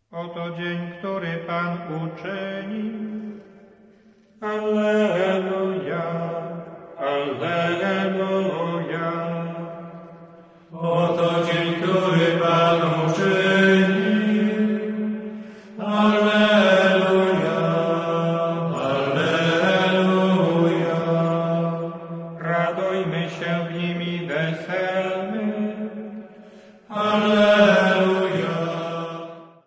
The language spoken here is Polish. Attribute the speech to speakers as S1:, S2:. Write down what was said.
S1: Oto dzień, który Pan uczynił.
S2: Alleluja, Alleluja. Oto dzień, który Pan uczynił. Alleluja, Alleluja.
S1: Radujmy się w nim i weselmy.
S2: Alleluja.